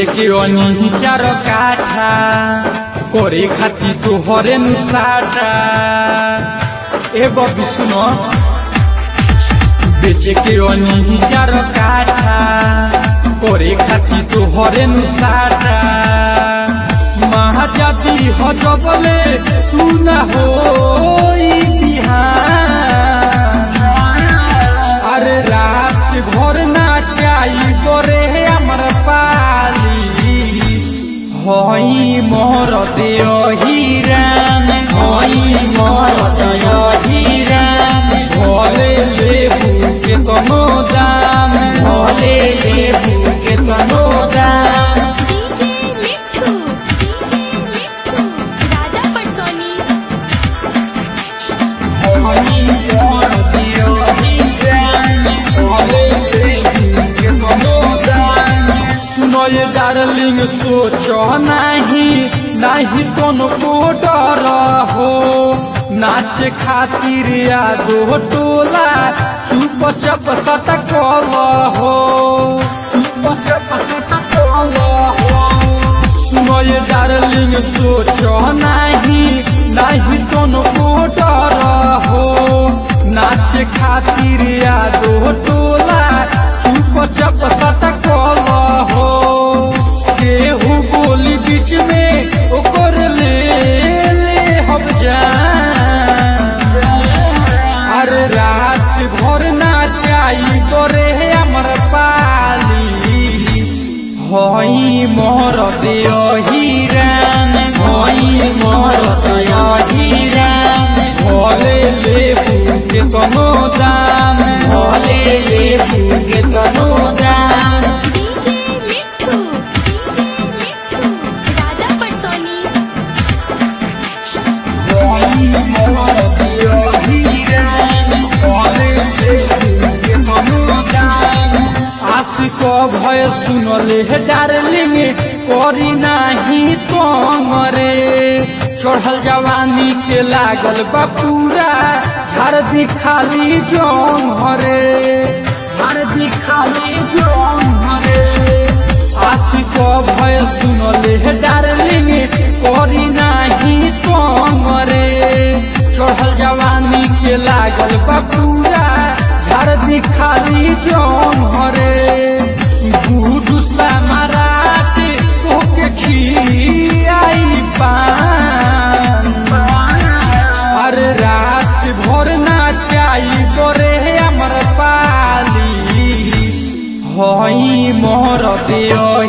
के अनी चार काठा करे खाती तोहरे नुसाटा ए बबी सुनो बेचे के अनी चार काठा करे खाती तोहरे नुसाटा महाजाती हजबले तू न हो अरे रात भर ना चाही करे हमर पाली हई मोर देव हीरान हई मोर देव हीरान भले लेबू के तनो दाम भले लेबू के तनो दाम। ये डार्लिंग सोचो नहीं तुमको डर हो नाच खातिर दो टोला चुप चप सटकल हो चुप चप सटकल हो। सुनो ये डार्लिंग सोचो नहीं तुमको डर हो नाच खातिर दो टोला चुप चप सटकल हो केहू बोली बीच में ओकर ले हम जान अरे रात भर ना चाही करे हमर पाली हई मोर देव हीरान हई मोर देव हीरान भले लेबू के तनो दाम भले लेबू के तनो दाम। आशिको भय सुनले हे डार्लिंग करी नाही तोमरे चढ़ल जवानी के लागल बा पूरा झाड़ दिखाली जोम हरे झाड़ दिखाली जोम हरे। आशिको भय सुनले हे डार्लिंग करी नाही तोमरे चढ़ल जवानी के लागल बा पूरा झाड़ दिखाली जोम हरे गुडू समारात तोके खियाई पान अरे रात भर ना चाही करे हमर पाली हई मोर देव